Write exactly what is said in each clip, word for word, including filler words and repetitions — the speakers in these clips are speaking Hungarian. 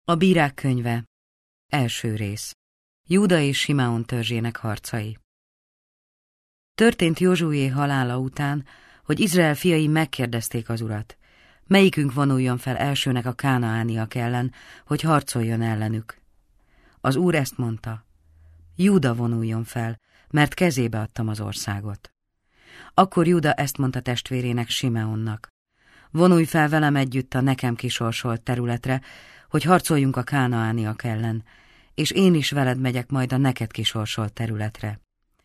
A Bírák könyve. Első rész. Júda és Simeon törzsének harcai. Történt Józsué halála után, hogy Izrael fiai megkérdezték az Urat, melyikünk vonuljon fel elsőnek a kánaániak ellen, hogy harcoljon ellenük. Az Úr ezt mondta, Júda vonuljon fel, mert kezébe adtam az országot. Akkor Júda ezt mondta testvérének, Simeonnak, vonulj fel velem együtt a nekem kisorsolt területre, hogy harcoljunk a kánaániak ellen, és én is veled megyek majd a neked kisorsolt területre.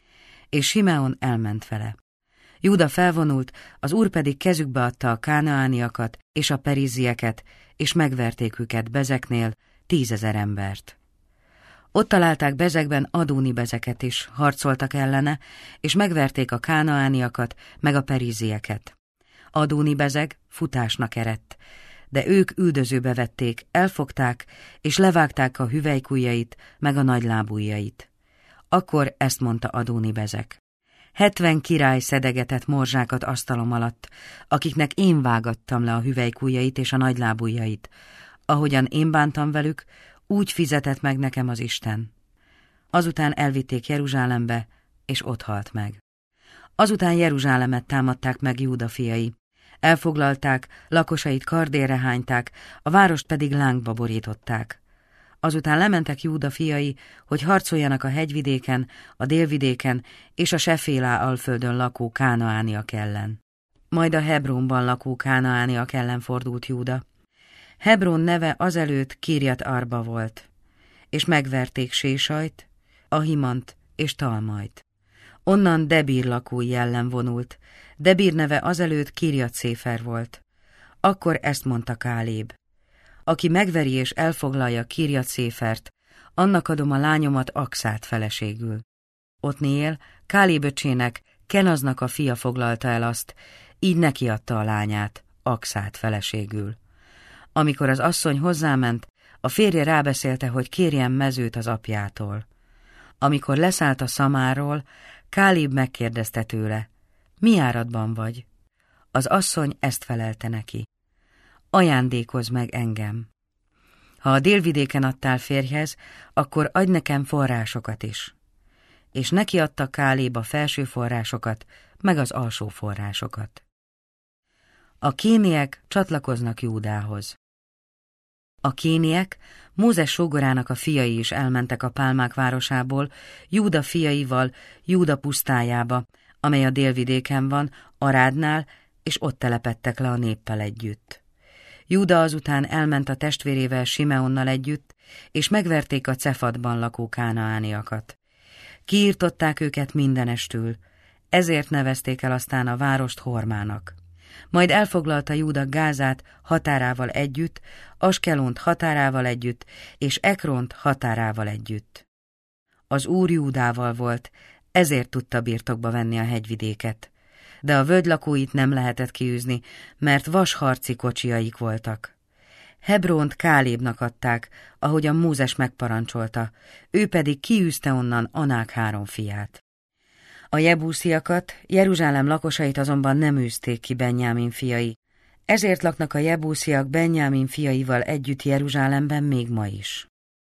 És Simeon elment vele. Júda felvonult, az Úr pedig kezükbe adta a kánaániakat és a perizzieket, és megverték őket Bezeknél, tízezer embert. Ott találták Bezekben Adóni Bezeket is, harcoltak ellene, és megverték a kánaániakat, meg a perizzieket. Adóni Bezek futásnak eredt, de ők üldözőbe vették, elfogták, és levágták a hüvelykujjait, meg a nagylábujjait. Akkor ezt mondta Adóni Bezek. Hetven király szedegetett morzsákat asztalom alatt, akiknek én vágattam le a hüvelykujjait és a nagylábujjait. Ahogyan én bántam velük, úgy fizetett meg nekem az Isten. Azután elvitték Jeruzsálembe, és ott halt meg. Azután Jeruzsálemet támadták meg Júda fiai. Elfoglalták, lakosait kardérre hányták, a várost pedig lángba borították. Azután lementek Júda fiai, hogy harcoljanak a hegyvidéken, a délvidéken és a Sefélá alföldön lakó kánaániak ellen. Majd a Hebrónban lakó kánaániak ellen fordult Júda. Hebrón neve azelőtt Kirjat Arba volt, és megverték Sésajt, Ahimant és Talmajt. Onnan Debír lakói ellen vonult, Debír neve azelőtt Kirjat Széfer volt. Akkor ezt mondta Káléb. Aki megveri és elfoglalja Kirjat Széfert, annak adom a lányomat Akszát feleségül. Otniél, Káléb öcsének, Kenaznak a fia foglalta el azt, így neki adta a lányát, Akszát feleségül. Amikor az asszony hozzáment, a férje rábeszélte, hogy kérjen mezőt az apjától. Amikor leszállt a szamáról, Káléb megkérdezte tőle, mi áradban vagy? Az asszony ezt felelte neki. Ajándékozz meg engem. Ha a délvidéken adtál férjhez, akkor adj nekem forrásokat is. És neki adta Káléb a felső forrásokat, meg az alsó forrásokat. A kéniek csatlakoznak Júdához. A kéniek, Mózes sógorának a fiai is elmentek a Pálmák városából, Júda fiaival, Júda pusztájába, amely a délvidéken van, Arádnál, és ott telepedtek le a néppel együtt. Júda azután elment a testvérével Simeonnal együtt, és megverték a Cefadban lakó kánaániakat. Kiirtották őket mindenestül, ezért nevezték el aztán a várost Hormának. Majd elfoglalta Júda Gázát határával együtt, Askelont határával együtt, és Ekront határával együtt. Az Úr Júdával volt, ezért tudta birtokba venni a hegyvidéket. De a völgy lakóit nem lehetett kiűzni, mert vasharci kocsiaik voltak. Hebront Kálébnak adták, ahogyan Mózes megparancsolta, ő pedig kiűzte onnan Anák három fiát. A jebúsziakat, Jeruzsálem lakosait azonban nem űzték ki Benjámin fiai, ezért laknak a jebúsziak Benjámin fiaival együtt Jeruzsálemben még ma is.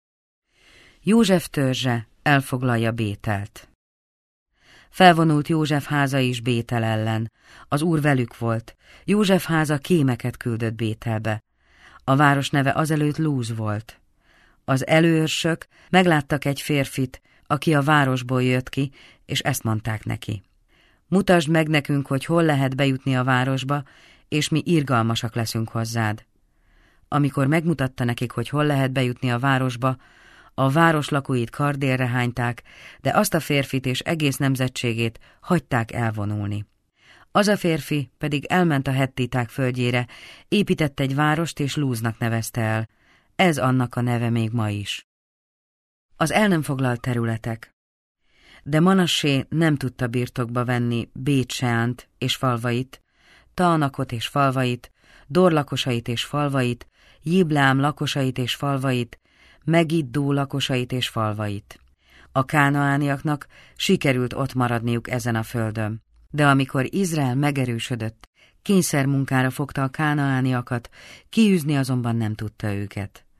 József törzse elfoglalja Bételt. Felvonult József háza is Bétel ellen, az Úr velük volt, József háza kémeket küldött Bételbe. A város neve azelőtt Lúz volt. Az előőrsök megláttak egy férfit, aki a városból jött ki, és ezt mondták neki. Mutasd meg nekünk, hogy hol lehet bejutni a városba, és mi irgalmasak leszünk hozzád. Amikor megmutatta nekik, hogy hol lehet bejutni a városba, a város lakóit kardérre hányták, de azt a férfit és egész nemzetségét hagyták elvonulni. Az a férfi pedig elment a hettiták földjére, épített egy várost és Lúznak nevezte el. Ez annak a neve még ma is. Az el nem foglalt területek. De Manassé nem tudta birtokba venni Bét-Seánt és falvait, Taanakot és falvait, Dor lakosait és falvait, Jibleám lakosait és falvait, Megiddó lakosait és falvait. A kánaániaknak sikerült ott maradniuk ezen a földön, de amikor Izrael megerősödött, kényszermunkára fogta a kánaániakat, kiűzni azonban nem tudta őket.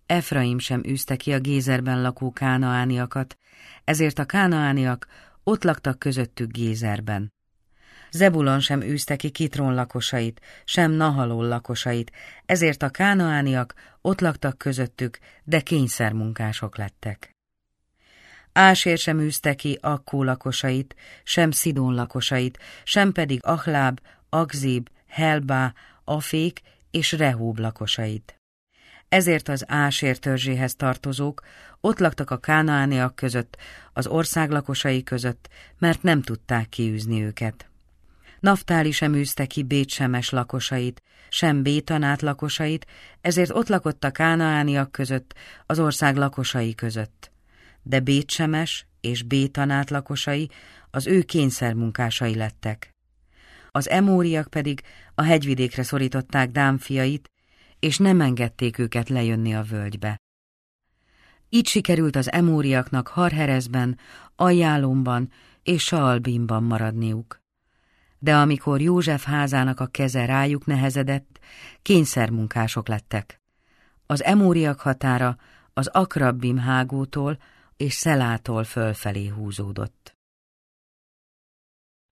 Efraim sem űzte ki a Gézerben lakó kánaániakat, ezért a kánaániak ott laktak közöttük Gézerben. Zebulon sem űzte ki Kitron lakosait, sem Nahalol lakosait, ezért a kánaániak ott laktak közöttük, de kényszermunkások lettek. Ásér sem űzte ki Akkó lakosait, sem Szidón lakosait, sem pedig Achláb, Akzib, Helbá, Afék és Rehób lakosait. Ezért az Ásér törzséhez tartozók ott laktak a kánaániak között, az ország lakosai között, mert nem tudták kiűzni őket. Naftáli sem űzte ki Bétsemes lakosait, sem Bétanát lakosait, ezért ott lakott a kánaániak között, az ország lakosai között. De Bétsemes és Bétanát lakosai az ő kényszermunkásai lettek. Az emóriak pedig a hegyvidékre szorították Dán fiait, és nem engedték őket lejönni a völgybe. Így sikerült az emóriaknak Harherezben, Ajjálomban és Saalbimban maradniuk. De amikor József házának a keze rájuk nehezedett, kényszermunkások lettek. Az emóriak határa az Akrabbim hágótól és Szelától fölfelé húzódott.